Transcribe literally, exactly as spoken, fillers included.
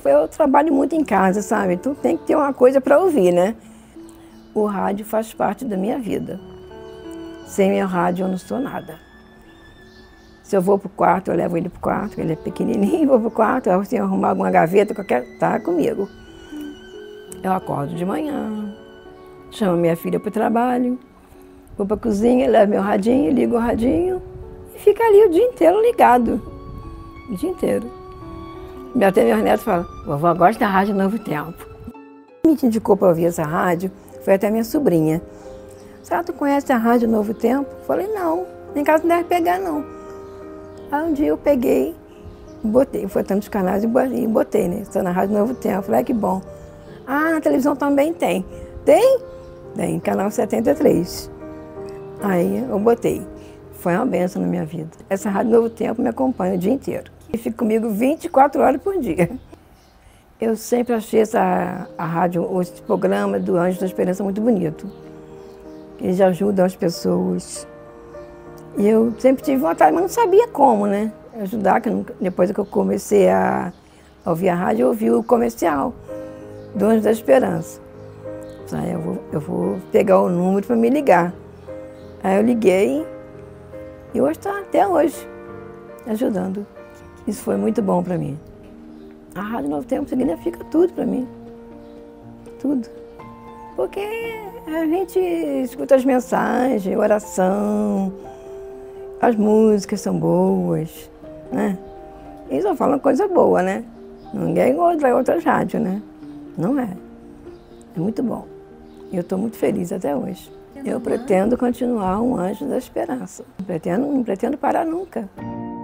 Eu trabalho muito em casa, sabe? Então tem que ter uma coisa para ouvir, né? O rádio faz parte da minha vida. Sem meu rádio eu não sou nada. Se eu vou para o quarto, eu levo ele para o quarto, ele é pequenininho, vou para o quarto, eu tenho que arrumar alguma gaveta, qualquer... tá comigo. Eu acordo de manhã, chamo minha filha para o trabalho, vou para a cozinha, levo meu radinho, ligo o radinho e fica ali o dia inteiro ligado. O dia inteiro. Até meus netos falam, vovó gosta da Rádio Novo Tempo. Me indicou para ouvir essa rádio, foi até minha sobrinha. Ah, tu conhece a Rádio Novo Tempo? Falei, não, em casa não deve pegar não. Aí um dia eu peguei, botei, foi tantos canais e botei, né? Estou na Rádio Novo Tempo. Falei, ah, que bom. Ah, na televisão também tem. Tem? Tem, canal setenta e três. Aí eu botei. Foi uma bênção na minha vida. Essa Rádio Novo Tempo me acompanha o dia inteiro. E fica comigo vinte e quatro horas por dia. Eu sempre achei essa, a rádio, esse programa do Anjo da Esperança muito bonito. Eles ajudam as pessoas. E eu sempre tive vontade, mas não sabia como, né? Ajudar, que eu nunca, depois que eu comecei a ouvir a rádio, eu ouvi o comercial do Anjo da Esperança. Aí eu vou, eu vou pegar o número para me ligar. Aí eu liguei e hoje está até hoje ajudando. Isso foi muito bom para mim. A Rádio Novo Tempo significa tudo para mim. Tudo. Porque a gente escuta as mensagens, oração, as músicas são boas, né? E só falam coisa boa, né? Ninguém é igual a outras rádios, né? Não é. É muito bom. E eu estou muito feliz até hoje. Eu pretendo continuar um Anjo da Esperança. Não pretendo, não pretendo parar nunca.